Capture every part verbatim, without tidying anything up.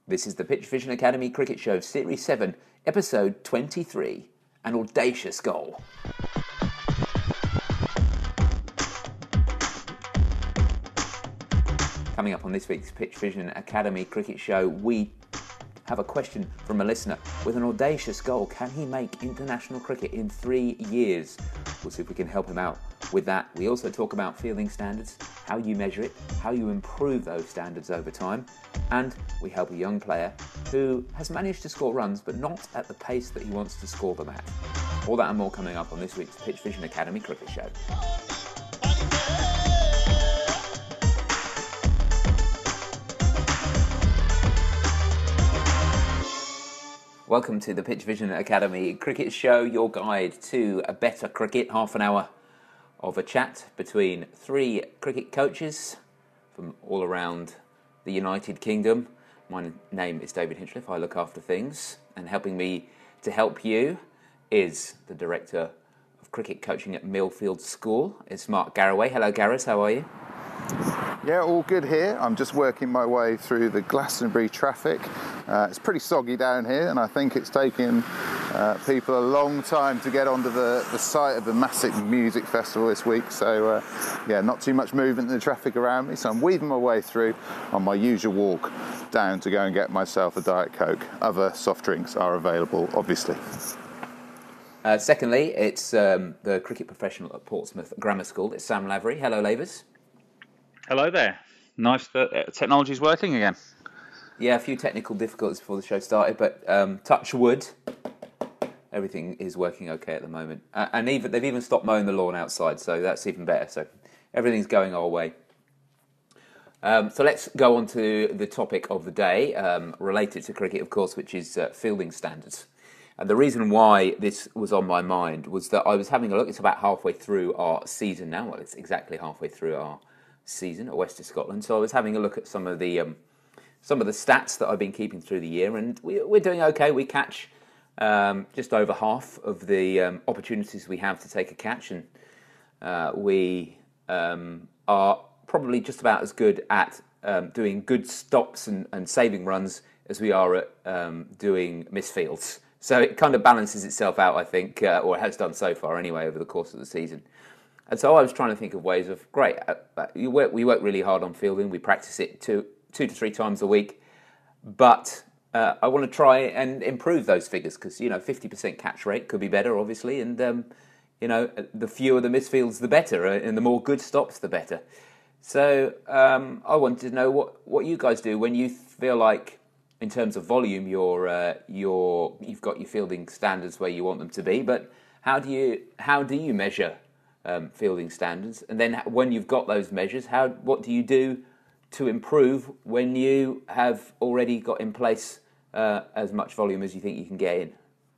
This is the Pitch Vision Academy Cricket Show, Series seven, Episode twenty-three, An Audacious Goal. Coming up on this week's Pitch Vision Academy Cricket Show, we have a question from a listener. With an audacious goal, can he make international cricket in three years? We'll see if we can help him out with that. We also talk about fielding standards, how you measure it, how you improve those standards over time, and we help a young player who has managed to score runs but not at the pace that he wants to score them at. All that and more coming up on this week's Pitch Vision Academy Cricket Show. Welcome to the Pitch Vision Academy Cricket Show, your guide to a better cricket. Half an hour of a chat between three cricket coaches from all around the United Kingdom. My name is David Hinchliffe. I look after things, and helping me to help you is the Director of Cricket Coaching at Millfield School. It's Mark Garraway. Hello, Gareth. How are you? Yeah, all good here. I'm just working my way through the Glastonbury traffic. Uh, it's pretty soggy down here, and I think it's taken uh, people a long time to get onto the, the site of the massive music festival this week. So, uh, yeah, not too much movement in the traffic around me. So I'm weaving my way through on my usual walk down to go and get myself a Diet Coke. Other soft drinks are available, obviously. Uh, secondly, it's um, the cricket professional at Portsmouth Grammar School. It's Sam Lavery. Hello, Lavers. Hello there. Nice that technology's working again. Yeah, a few technical difficulties before the show started, but um, touch wood, everything is working okay at the moment. Uh, and even they've even stopped mowing the lawn outside, so that's even better. So everything's going our way. Um, so let's go on to the topic of the day, um, related to cricket, of course, which is uh, fielding standards. And the reason why this was on my mind was that I was having a look. It's about halfway through our season now. Well, it's exactly halfway through our season at West of Scotland. So I was having a look at some of the um, some of the stats that I've been keeping through the year, and we, we're doing okay. We catch um, just over half of the um, opportunities we have to take a catch, and uh, we um, are probably just about as good at um, doing good stops and, and saving runs as we are at um, doing misfields. So it kind of balances itself out, I think, uh, or it has done so far anyway over the course of the season. And so I was trying to think of ways of, great, uh, we, work, we work really hard on fielding, we practice it two, two to three times a week, but uh, I want to try and improve those figures because, you know, fifty percent catch rate could be better, obviously, and, um, you know, the fewer the misfields, the better, uh, and the more good stops, the better. So um, I wanted to know what, what you guys do when you feel like, in terms of volume, you're, uh, you're, you've got your fielding standards where you want them to be, but how do you how do you measure Um, fielding standards, and then when you've got those measures, how what do you do to improve when you have already got in place uh, as much volume as you think you can get in?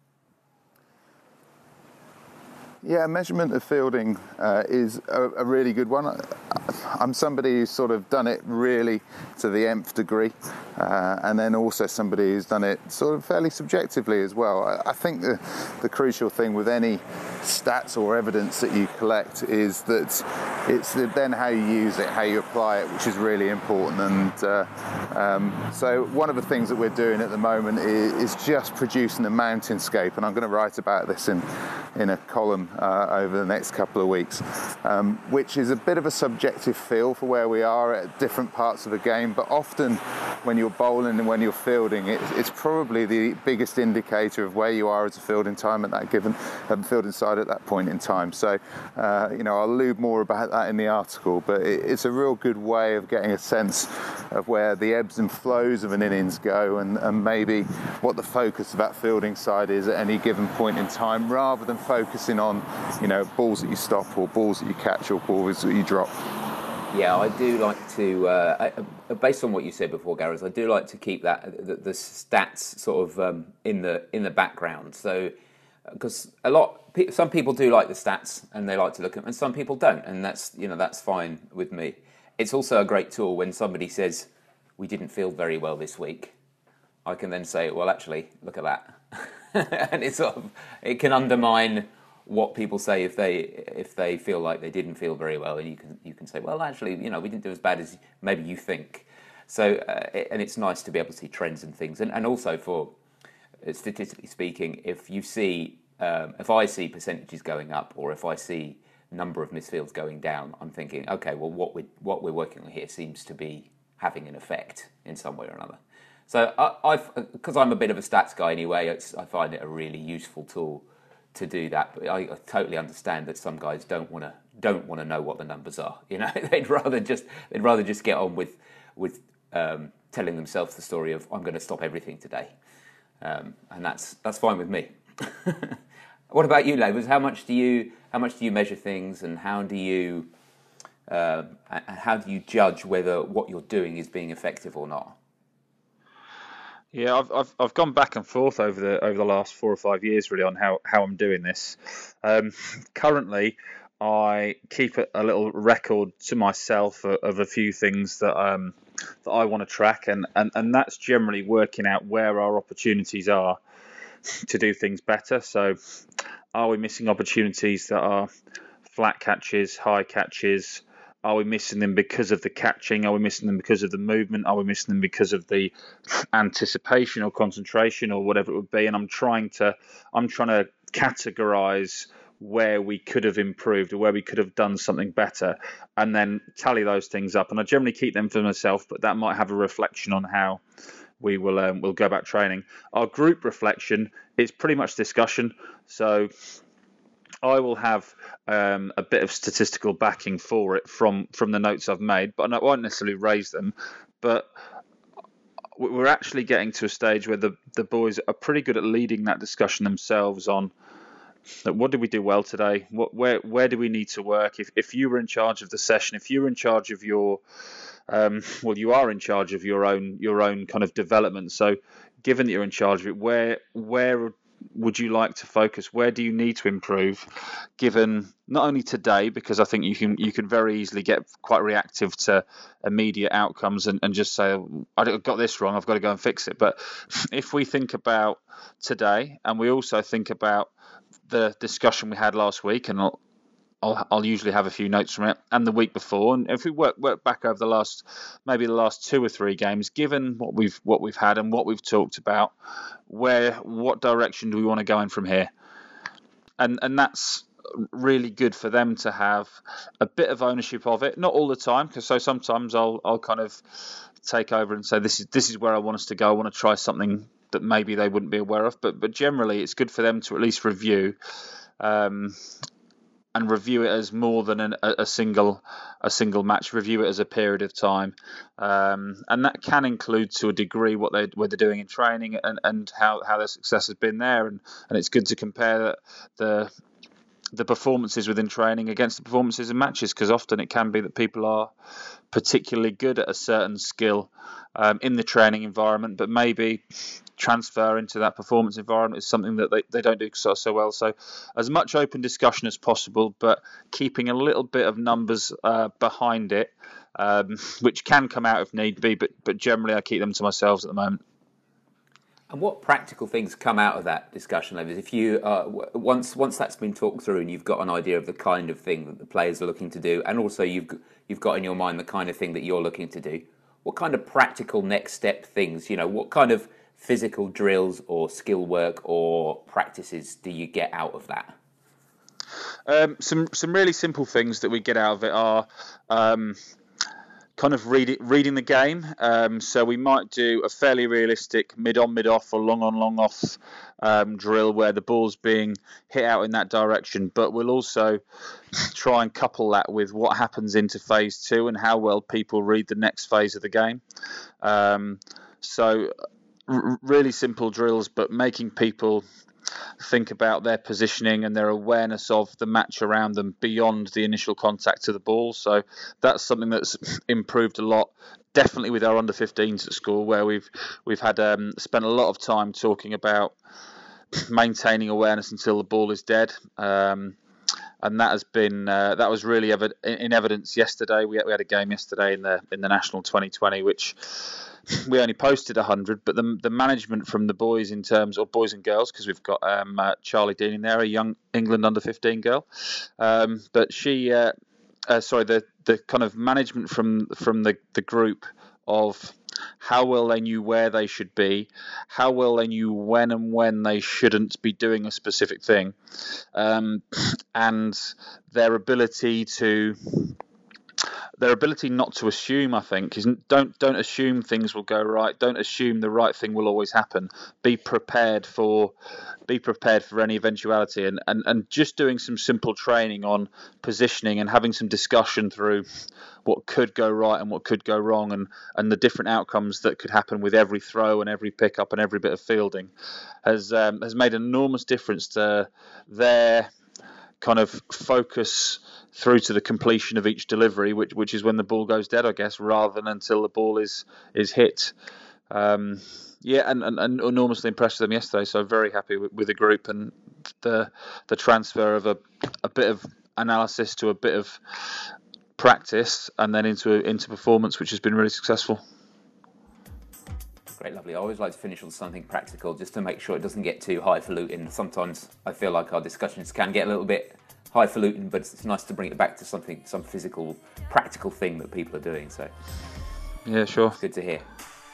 Yeah, measurement of fielding uh, is a, a really good one. I'm somebody who's sort of done it really to the nth degree, uh, and then also somebody who's done it sort of fairly subjectively as well. I, I think the, the crucial thing with any stats or evidence that you collect is that it's then how you use it, how you apply it, which is really important. And uh, um, so one of the things that we're doing at the moment is, is just producing a mountainscape, and I'm going to write about this in, in a column Uh, over the next couple of weeks, um, which is a bit of a subjective feel for where we are at different parts of the game, but often when you're bowling and when you're fielding, it, it's probably the biggest indicator of where you are as a fielding time at that given um, fielding side at that point in time. So, uh, you know, I'll allude more about that in the article, but it, it's a real good way of getting a sense of where the ebbs and flows of an innings go, and, and maybe what the focus of that fielding side is at any given point in time, rather than focusing on, you know, balls that you stop or balls that you catch or balls that you drop. Yeah, I do like to, uh, I, based on what you said before, Gareth, I do like to keep that the, the stats sort of um, in the in the background. So, because a lot, some people do like the stats and they like to look at them, and some people don't, and that's you know that's fine with me. It's also a great tool when somebody says we didn't field very well this week. I can then say, well, actually, look at that, and it's sort of it can undermine what people say if they if they feel like they didn't feel very well, and you can you can say, well, actually, you know, we didn't do as bad as maybe you think. So, uh, it, and it's nice to be able to see trends and things, and, and also for uh, statistically speaking, if you see, um, if I see percentages going up, or if I see number of misfields going down, I'm thinking, okay, well, what we what we're working on here seems to be having an effect in some way or another. So, I, I've because I'm a bit of a stats guy anyway, it's, I find it a really useful tool to do that. But I, I totally understand that some guys don't want to don't want to know what the numbers are. You know, they'd rather just they'd rather just get on with with um, telling themselves the story of I'm going to stop everything today, um, and that's that's fine with me. What about you, Labers? How much do you how much do you measure things, and how do you uh, and how do you judge whether what you're doing is being effective or not? Yeah, I've, I've I've gone back and forth over the over the last four or five years really on how, how I'm doing this. Um, currently, I keep a, a little record to myself of, of a few things that um that I want to track, and, and, and that's generally working out where our opportunities are to do things better. So, are we missing opportunities that are flat catches, high catches? Are we missing them because of the catching? Are we missing them because of the movement? Are we missing them because of the anticipation or concentration or whatever it would be? And I'm trying to, I'm trying to categorize where we could have improved or where we could have done something better, and then tally those things up. And I generally keep them for myself, but that might have a reflection on how we will um, we'll go about training. Our group reflection is pretty much discussion. So I will have um, a bit of statistical backing for it from, from the notes I've made, but I won't necessarily raise them. But we're actually getting to a stage where the, the boys are pretty good at leading that discussion themselves on what did we do well today? What where where do we need to work? If if you were in charge of the session, if you were in charge of your um, well, you are in charge of your own your own kind of development. So, given that you're in charge of it, where where would you like to focus? Where do you need to improve? Given not only today, because I think you can you can very easily get quite reactive to immediate outcomes and, and just say, I got this wrong, I've got to go and fix it. But if we think about today, and we also think about the discussion we had last week, and I'll, I'll, I'll usually have a few notes from it, and the week before, and if we work work back over the last maybe the last two or three games, given what we've what we've had and what we've talked about, where what direction do we want to go in from here? And and that's really good for them to have a bit of ownership of it, not all the time, because so sometimes I'll I'll kind of take over and say this is this is where I want us to go. I want to try something that maybe they wouldn't be aware of, but but generally it's good for them to at least review um, and review it as more than an, a single a single match. Review it as a period of time, um, and that can include to a degree what they what they're doing in training and, and how, how their success has been there, and, and it's good to compare the the performances within training against the performances in matches, because often it can be that people are particularly good at a certain skill um, in the training environment, but maybe transfer into that performance environment is something that they, they don't do so, so well. So as much open discussion as possible, but keeping a little bit of numbers uh, behind it, um, which can come out if need be, but, but generally I keep them to myself at the moment. And what practical things come out of that discussion, Levis? If you uh, once once that's been talked through and you've got an idea of the kind of thing that the players are looking to do, and also you've you've got in your mind the kind of thing that you're looking to do, what kind of practical next step things, you know, what kind of physical drills or skill work or practices do you get out of that? Um, some some really simple things that we get out of it are. Um, kind of read it, reading the game. Um, so we might do a fairly realistic mid-on, mid-off or long-on, long-off um, drill where the ball's being hit out in that direction. But we'll also try and couple that with what happens into phase two and how well people read the next phase of the game. Um, so r- really simple drills, but making people think about their positioning and their awareness of the match around them beyond the initial contact to the ball. So that's something that's improved a lot, definitely with our under fifteens at school, where we've we've had um, spent a lot of time talking about maintaining awareness until the ball is dead. Um, and that has been uh, that was really evi- in evidence yesterday. We had, we had a game yesterday in the in the National twenty twenty, which we only posted one hundred, but the the management from the boys in terms, or boys and girls, because we've got um, uh, Charlie Dean in there, a young England under fifteen girl, um, but she, uh, uh, sorry, the the kind of management from from the, the group of how well they knew where they should be, how well they knew when and when they shouldn't be doing a specific thing, um, and their ability to their ability not to assume, I think, is don't don't assume things will go right. Don't assume the right thing will always happen. Be prepared for be prepared for any eventuality, and, and, and just doing some simple training on positioning and having some discussion through what could go right and what could go wrong, and, and the different outcomes that could happen with every throw and every pickup and every bit of fielding has um, has made an enormous difference to their kind of focus through to the completion of each delivery, which which is when the ball goes dead, I guess, rather than until the ball is is hit. Um, yeah, and, and, and enormously impressed with them yesterday. So very happy with, with the group and the the transfer of a a bit of analysis to a bit of practice and then into into performance, which has been really successful. Great, lovely. I always like to finish on something practical just to make sure it doesn't get too highfalutin. Sometimes I feel like our discussions can get a little bit highfalutin, but it's nice to bring it back to something, some physical, practical thing that people are doing. So, yeah, sure. It's good to hear.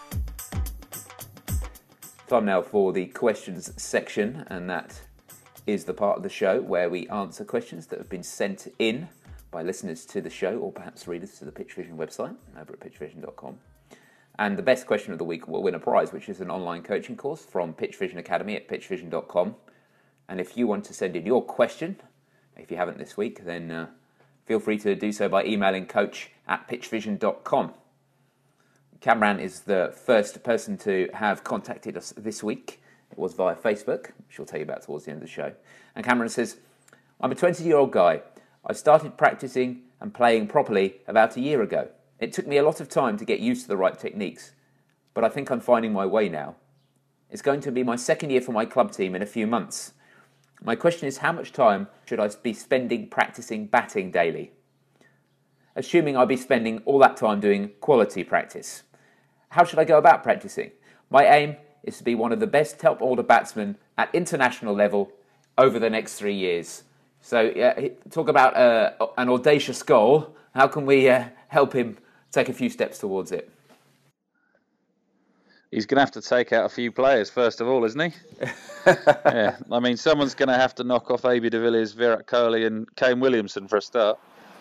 Time now for the questions section, and that is the part of the show where we answer questions that have been sent in by listeners to the show, or perhaps readers to the Pitch Vision website over at pitch vision dot com. And the best question of the week will win a prize, which is an online coaching course from Pitch Vision Academy at pitch vision dot com. And if you want to send in your question, if you haven't this week, then uh, feel free to do so by emailing coach at pitch vision dot com. Cameron is the first person to have contacted us this week. It was via Facebook, which I'll tell you about towards the end of the show. And Cameron says, I'm a twenty-year-old guy. I started practicing and playing properly about a year ago. It took me a lot of time to get used to the right techniques, but I think I'm finding my way now. It's going to be my second year for my club team in a few months. My question is, how much time should I be spending practicing batting daily? Assuming I'll be spending all that time doing quality practice. How should I go about practicing? My aim is to be one of the best top order batsmen at international level over the next three years. So uh, talk about uh, an audacious goal. How can we uh, help him take a few steps towards it? He's going to have to take out a few players first of all, isn't he? Yeah, I mean, someone's going to have to knock off A B de Villiers, Virat Kohli and Kane Williamson for a start.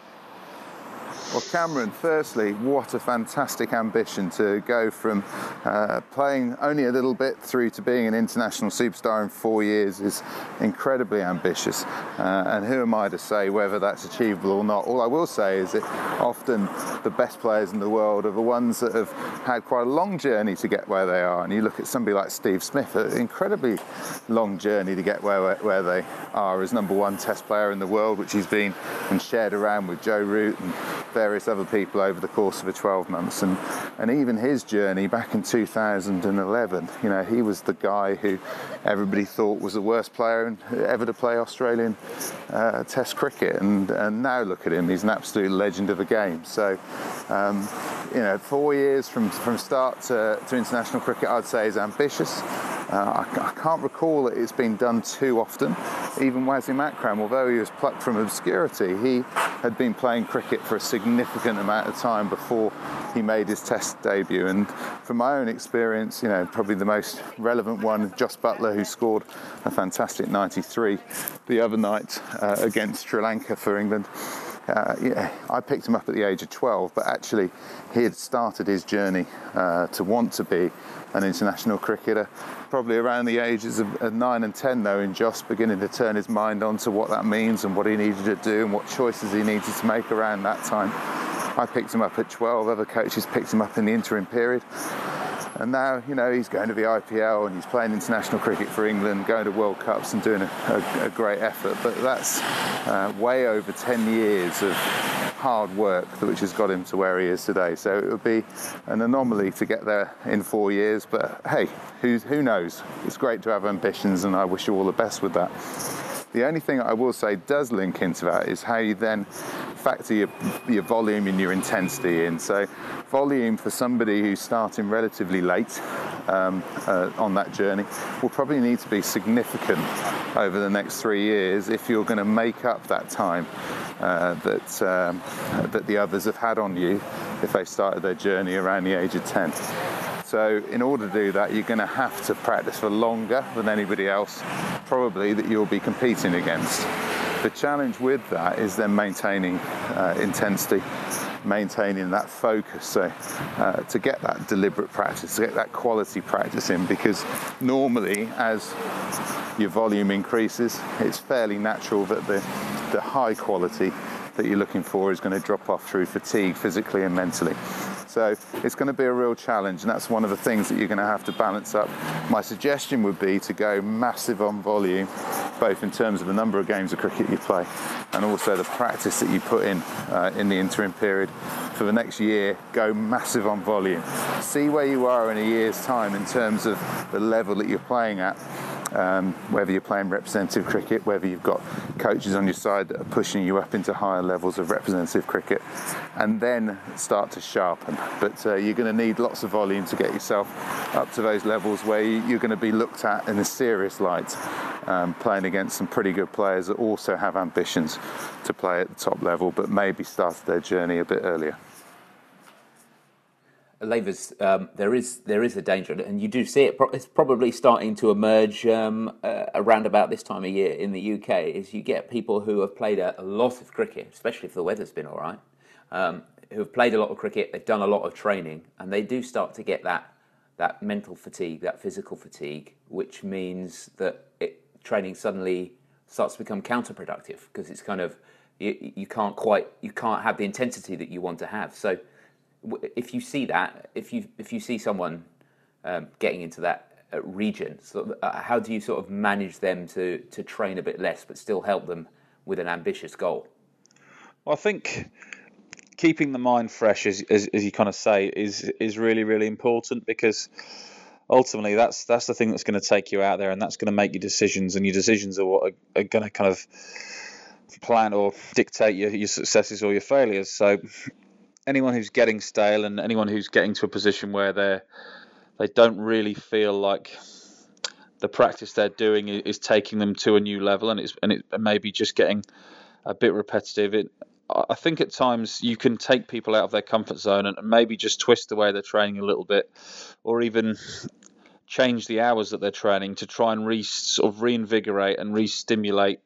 Well, Cameron, firstly, what a fantastic ambition to go from uh, playing only a little bit through to being an international superstar in four years is incredibly ambitious. Uh, and who am I to say whether that's achievable or not? All I will say is that often the best players in the world are the ones that have had quite a long journey to get where they are. And you look at somebody like Steve Smith, an incredibly long journey to get where, where they are as number one test player in the world, which he's been and shared around with Joe Root and various other people over the course of the twelve months, and and even his journey back in two thousand eleven, you know, he was the guy who everybody thought was the worst player ever to play Australian uh, Test cricket, and and now look at him, he's an absolute legend of the game. So um, you know, four years from from start to, to international cricket, I'd say is ambitious. Uh, I, I can't recall that it's been done too often. Even Wasim Akram, although he was plucked from obscurity, he had been playing cricket for a significant amount of time before he made his Test debut. And from my own experience, you know, probably the most relevant one, Jos Buttler, who scored a fantastic ninety-three the other night uh, against Sri Lanka for England. Uh, yeah, I picked him up at the age of twelve, but actually he had started his journey uh, to want to be an international cricketer probably around the ages of, of nine and ten, though, in Jos, beginning to turn his mind on to what that means and what he needed to do and what choices he needed to make around that time. I picked him up at twelve, other coaches picked him up in the interim period. And now, you know, he's going to the I P L and he's playing international cricket for England, going to World Cups and doing a, a, a great effort. But that's uh, way over ten years of hard work, which has got him to where he is today. So it would be an anomaly to get there in four years. But hey, who, who knows? It's great to have ambitions, and I wish you all the best with that. The only thing I will say does link into that is how you then factor your, your volume and your intensity in. So volume for somebody who's starting relatively late um, uh, on that journey will probably need to be significant over the next three years if you're going to make up that time uh, that um, that the others have had on you if they started their journey around the age of ten. So in order to do that, you're going to have to practice for longer than anybody else, probably, that you'll be competing against. The challenge with that is then maintaining uh, intensity, maintaining that focus, so uh, to get that deliberate practice, to get that quality practice in, because normally as your volume increases, it's fairly natural that the, the high quality that you're looking for is going to drop off through fatigue physically and mentally. So it's going to be a real challenge, and that's one of the things that you're going to have to balance up. My suggestion would be to go massive on volume, both in terms of the number of games of cricket you play and also the practice that you put in uh, in the interim period. For the next year, go massive on volume. See where you are in a year's time in terms of the level that you're playing at. Um, whether you're playing representative cricket, whether you've got coaches on your side that are pushing you up into higher levels of representative cricket, and then start to sharpen. But uh, you're going to need lots of volume to get yourself up to those levels where you're going to be looked at in a serious light, um, playing against some pretty good players that also have ambitions to play at the top level, but maybe started their journey a bit earlier. Lavers, um, there is there is a danger, and you do see it. It's probably starting to emerge um, uh, around about this time of year in the U K. Is you get people who have played a, a lot of cricket, especially if the weather's been all right, um, who have played a lot of cricket. They've done a lot of training, and they do start to get that that mental fatigue, that physical fatigue, which means that it, training suddenly starts to become counterproductive because it's kind of you, you can't quite you can't have the intensity that you want to have. So. If you see that, if you if you see someone um, getting into that uh, region, so, uh, how do you sort of manage them to, to train a bit less but still help them with an ambitious goal? Well, I think keeping the mind fresh, as, as, as you kind of say, is is really, really important, because ultimately that's that's the thing that's going to take you out there, and that's going to make your decisions, and your decisions are what are, are going to kind of plan or dictate your, your successes or your failures. So anyone who's getting stale and anyone who's getting to a position where they're they don't really feel like the practice they're doing is, is taking them to a new level, and it's and it maybe just getting a bit repetitive. It, I think at times you can take people out of their comfort zone and, and maybe just twist the way they're training a little bit, or even change the hours that they're training to try and re sort of reinvigorate and re-stimulate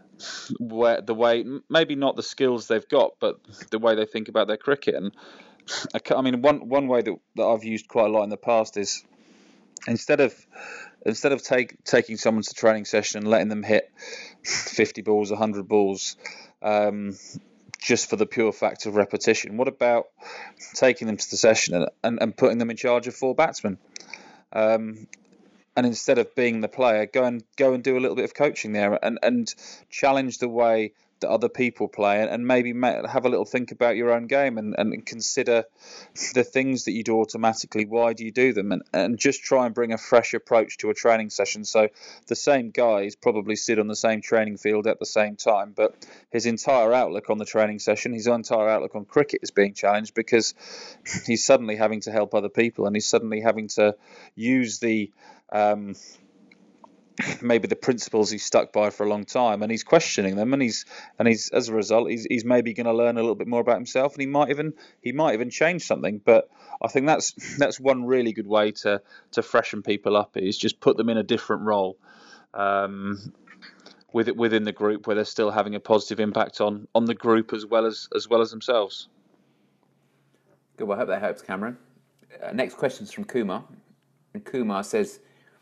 where the way, maybe not the skills they've got, but the way they think about their cricket. And I, I mean, one one way that, that I've used quite a lot in the past is instead of instead of take, taking someone to a training session and letting them hit fifty balls, one hundred balls, um, just for the pure fact of repetition, what about taking them to the session and, and, and putting them in charge of four batsmen? Um, And instead of being the player, go and go and do a little bit of coaching there, and, and challenge the way that other people play, and maybe have a little think about your own game, and, and consider the things that you do automatically. Why do you do them? And, and just try and bring a fresh approach to a training session. So the same guys probably sit on the same training field at the same time, but his entire outlook on the training session, his entire outlook on cricket is being challenged, because he's suddenly having to help other people, and he's suddenly having to use the Um, maybe the principles he's stuck by for a long time, and he's questioning them, and he's and he's as a result he's he's maybe going to learn a little bit more about himself, and he might even he might even change something. But I think that's that's one really good way to to freshen people up, is just put them in a different role um, with it within the group, where they're still having a positive impact on on the group as well as as well as themselves. Good. Well, I hope that helps, Cameron. Uh, next question is from Kumar, and Kumar says,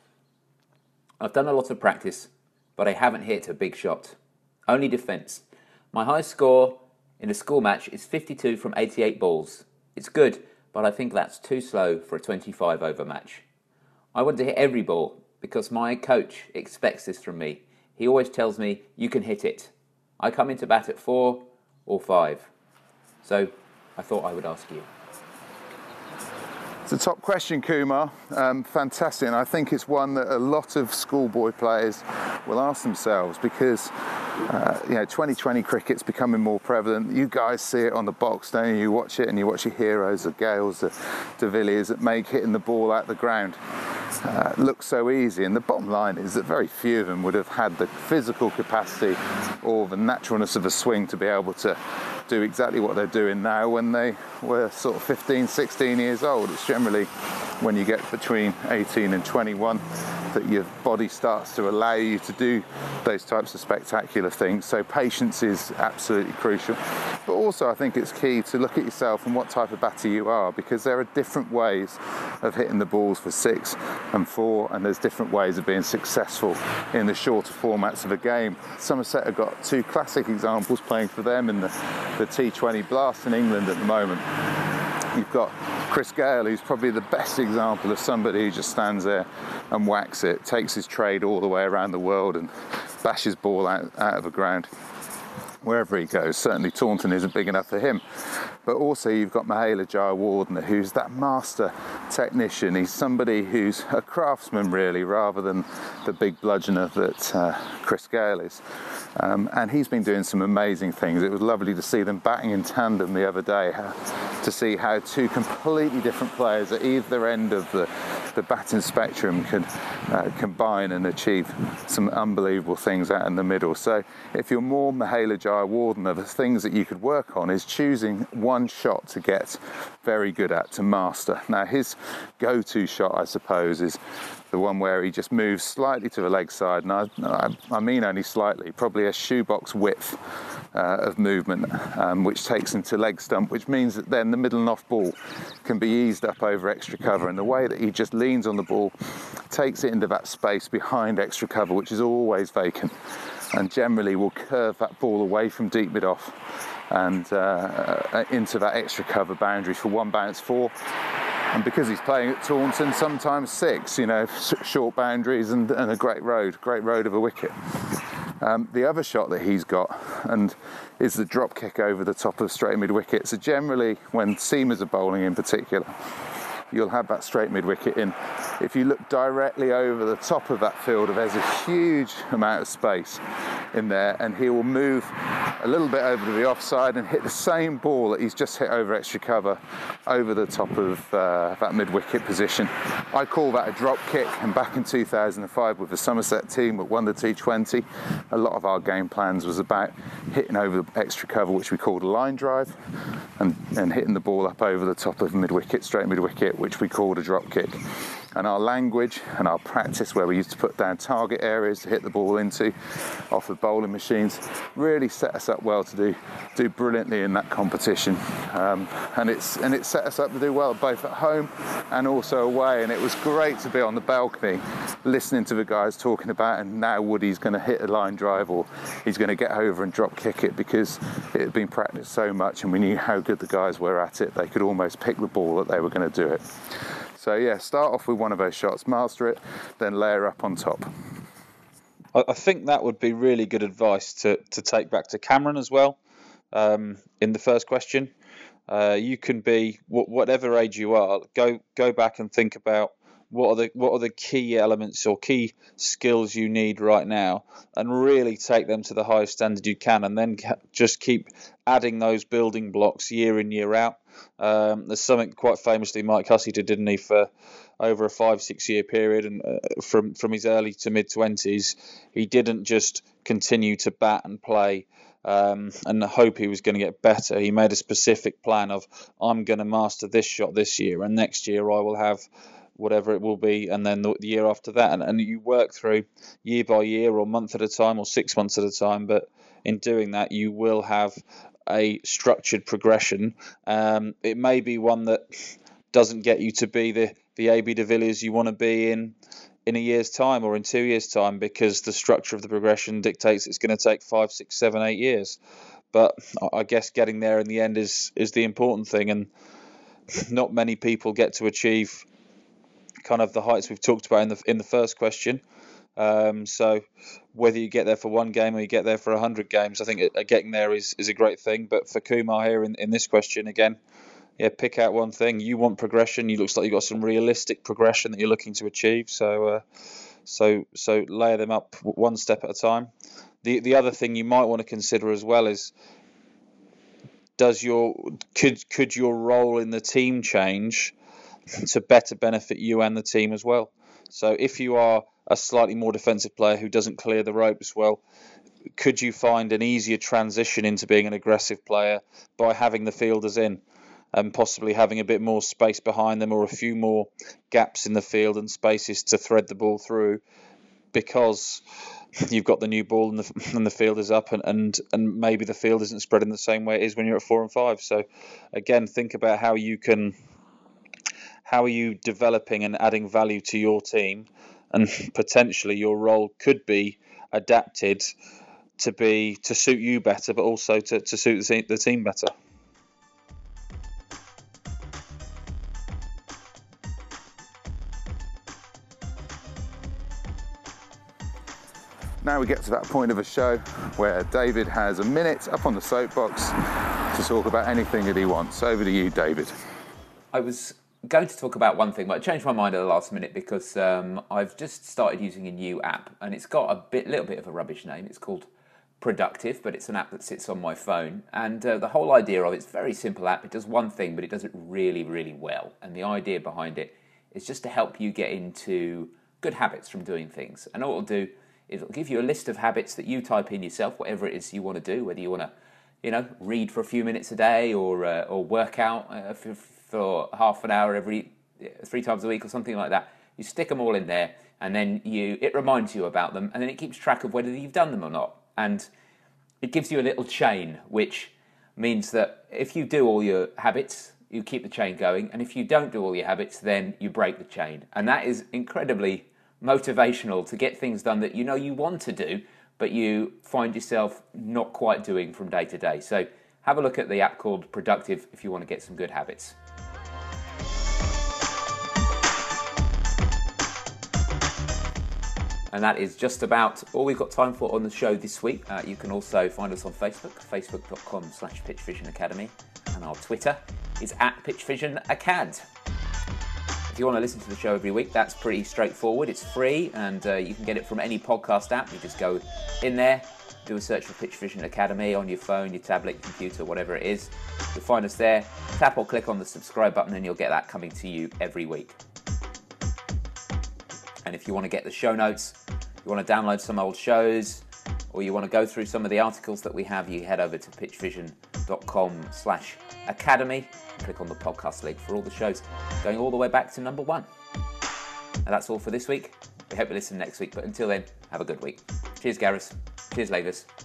I've done a lot of practice, but I haven't hit a big shot. Only defence. My highest score in a school match is fifty-two from eighty-eight balls. It's good, but I think that's too slow for a twenty-five over match. I want to hit every ball because my coach expects this from me. He always tells me, you can hit it. I come into bat at four or five. So I thought I would ask you. It's a top question, Kumar. Um, fantastic, and I think it's one that a lot of schoolboy players will ask themselves, because uh, you know, twenty twenty cricket's becoming more prevalent. You guys see it on the box, don't you? You watch it, and you watch your heroes, the Gales, the De Villiers, that make hitting the ball out the ground. uh, look so easy. And the bottom line is that very few of them would have had the physical capacity or the naturalness of a swing to be able to do exactly what they're doing now when they were sort of fifteen, sixteen years old. It's generally when you get between eighteen and twenty-one that your body starts to allow you to do those types of spectacular things. So patience is absolutely crucial. But also I think it's key to look at yourself and what type of batter you are, because there are different ways of hitting the balls for six and four, and there's different ways of being successful in the shorter formats of a game. Somerset have got two classic examples playing for them in the, the T twenty Blast in England at the moment. You've got Chris Gale, who's probably the best example of somebody who just stands there and whacks it, takes his trade all the way around the world and bashes ball out, out of the ground wherever he goes. Certainly Taunton isn't big enough for him. But also you've got Mahela Jayawardene, who's that master technician. He's somebody who's a craftsman really, rather than the big bludgeoner that uh, Chris Gale is. Um, and he's been doing some amazing things. It was lovely to see them batting in tandem the other day, how, to see how two completely different players at either end of the, the batting spectrum could uh, combine and achieve some unbelievable things out in the middle. So if you're more Mahela Jayawardene, the things that you could work on is choosing one shot to get very good at, to master. Now his go-to shot, I suppose, is the one where he just moves slightly to the leg side, and I, I, I mean only slightly, probably a shoebox width uh, of movement, um, which takes him to leg stump, which means that then the middle and off ball can be eased up over extra cover, and the way that he just leans on the ball takes it into that space behind extra cover, which is always vacant, and generally will curve that ball away from deep mid off and uh, into that extra cover boundary for one bounce four. And because he's playing at Taunton, sometimes six, you know, short boundaries and, and a great road, great road of a wicket. Um, the other shot that he's got and is the drop kick over the top of straight mid wicket. So generally, when seamers are bowling in particular, you'll have that straight mid wicket in. If you look directly over the top of that fielder, there's a huge amount of space in there, and he will move a little bit over to the offside and hit the same ball that he's just hit over extra cover over the top of uh, that mid wicket position. I call that a drop kick, and back in two thousand five with the Somerset team that won the T twenty, a lot of our game plans was about hitting over the extra cover, which we called a line drive, and, and hitting the ball up over the top of mid wicket, straight mid wicket, which we called a drop kick. And our language and our practice, where we used to put down target areas to hit the ball into off of bowling machines, really set us up well to do do brilliantly in that competition. Um, and it's and it set us up to do well both at home and also away. And it was great to be on the balcony listening to the guys talking about, and now Woody's going to hit a line drive or he's going to get over and drop kick it, because it had been practiced so much and we knew how good the guys were at it. They could almost pick the ball that they were going to do it. So yeah, start off with one of those shots, master it, then layer up on top. I think that would be really good advice to, to take back to Cameron as well. Um, in the first question, uh, you can be whatever age you are. Go go back and think about what are the what are the key elements or key skills you need right now, and really take them to the highest standard you can, and then just keep adding those building blocks year in, year out. Um, there's something quite famously Mike Hussey did, didn't he, for over a five, six year period, and uh, from, from his early to mid twenties, he didn't just continue to bat and play um, and hope he was going to get better. He made a specific plan of, I'm going to master this shot this year, and next year I will have whatever it will be, and then the, the year after that. And, and you work through year by year or month at a time or six months at a time, but in doing that, you will have a structured progression. Um, it may be one that doesn't get you to be the, the A B de Villiers you want to be in in a year's time or in two years' time, because the structure of the progression dictates it's going to take five, six, seven, eight years. But I guess getting there in the end is is the important thing, and not many people get to achieve kind of the heights we've talked about in the in the first question. Um, so whether you get there for one game or you get there for a hundred games, I think getting there is, is a great thing. But for Kumar here in, in this question again, yeah, pick out one thing. You want progression. You looks like you've got some realistic progression that you're looking to achieve. So, uh, so, so layer them up one step at a time. The the other thing you might want to consider as well is, does your could could your role in the team change to better benefit you and the team as well? So if you are a slightly more defensive player who doesn't clear the ropes well, could you find an easier transition into being an aggressive player by having the fielders in and possibly having a bit more space behind them, or a few more gaps in the field and spaces to thread the ball through, because you've got the new ball and the, and the field is up, and, and, and maybe the field isn't spreading the same way it is when you're at four and five. So again, think about how you can, how are you developing and adding value to your team, and potentially your role could be adapted to be to suit you better, but also to, to suit the, the team better. Now we get to that point of a show where David has a minute up on the soapbox to talk about anything that he wants. Over to you, David. I was going to talk about one thing, but I changed my mind at the last minute because um, I've just started using a new app, and it's got a bit, little bit of a rubbish name. It's called Productive, but it's an app that sits on my phone, and uh, the whole idea of it's a very simple app. It does one thing, but it does it really, really well. And the idea behind it is just to help you get into good habits from doing things. And all it'll do is it'll give you a list of habits that you type in yourself, whatever it is you want to do, whether you want to, you know, read for a few minutes a day, or uh, or work out uh, for, for half an hour every three times a week or something like that. You stick them all in there, and then you it reminds you about them, and then it keeps track of whether you've done them or not. And it gives you a little chain, which means that if you do all your habits, you keep the chain going, and if you don't do all your habits, then you break the chain. And that is incredibly motivational to get things done that you know you want to do, but you find yourself not quite doing from day to day. So have a look at the app called Productive if you want to get some good habits. And that is just about all we've got time for on the show this week. Uh, you can also find us on Facebook, facebook.com slash Pitchvision Academy. And our Twitter is at Pitchvision Acad. If you want to listen to the show every week, that's pretty straightforward. It's free, and uh, you can get it from any podcast app. You just go in there, do a search for Pitchvision Academy on your phone, your tablet, computer, whatever it is. You'll find us there. Tap or click on the subscribe button, and you'll get that coming to you every week. And if you want to get the show notes, you want to download some old shows, or you want to go through some of the articles that we have, you head over to pitchvision.com slash academy. Click on the podcast link for all the shows going all the way back to number one. And that's all for this week. We hope you listen next week, but until then, have a good week. Cheers, Gareth. Cheers, Lavis.